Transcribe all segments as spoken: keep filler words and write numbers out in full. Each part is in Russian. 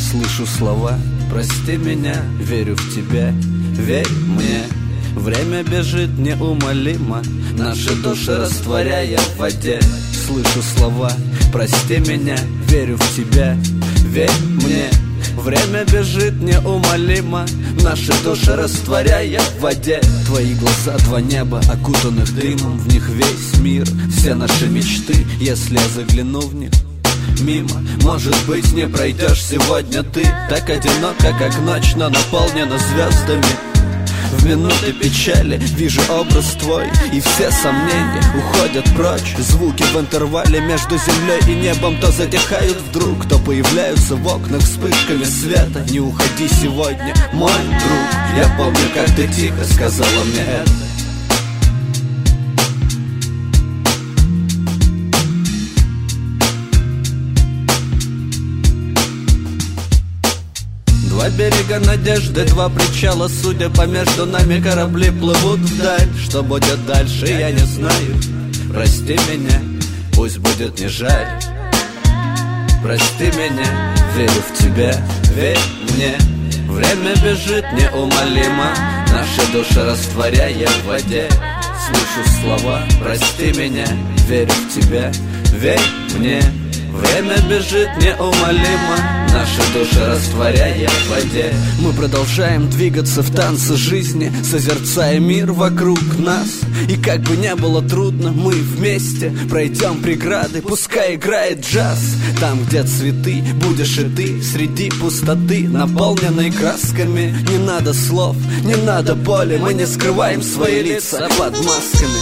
Слышу слова: прости меня, верю в тебя, верь мне. Время бежит неумолимо, наши души растворяя в воде. Слышу слова: прости меня, верю в тебя, верь мне. Время бежит неумолимо, наши души растворяя в воде. Твои глаза, два неба, окутанных дымом, в них весь мир, все наши мечты. Если я загляну в них мимо, может быть, не пройдешь сегодня ты. Так одиноко, как ночь, но наполнена звездами. В минуты печали вижу образ твой, и все сомнения уходят прочь. Звуки в интервале между землей и небом то затихают вдруг, то появляются в окнах вспышками света. Не уходи сегодня, мой друг. Я помню, как ты тихо сказала мне это. Два берега надежды, два причала, судя по между нами корабли плывут вдаль. Что будет дальше, я не знаю. Прости меня, пусть будет не жаль. Прости меня, верю в тебя, верь мне. Время бежит неумолимо, наши души растворяя в воде. Слышу слова: прости меня, верю в тебя, верь мне. Время бежит неумолимо, наши души растворяя в воде. Мы продолжаем двигаться в танце жизни, созерцая мир вокруг нас. И как бы не было трудно, мы вместе пройдем преграды, пускай играет джаз. Там, где цветы, будешь и ты, среди пустоты, наполненной красками. Не надо слов, не надо боли, мы не скрываем свои лица под масками.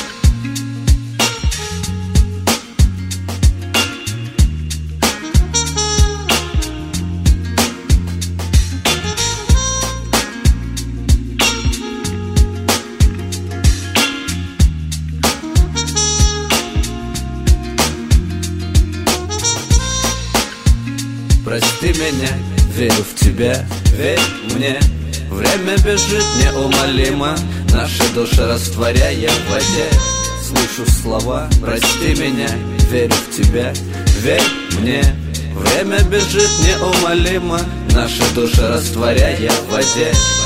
Прости меня, верю в тебя, верь мне. Время бежит неумолимо, наши души растворяя в воде. Слышу слова: прости меня, верю в тебя, верь мне. Время бежит неумолимо, наши души растворяя в воде.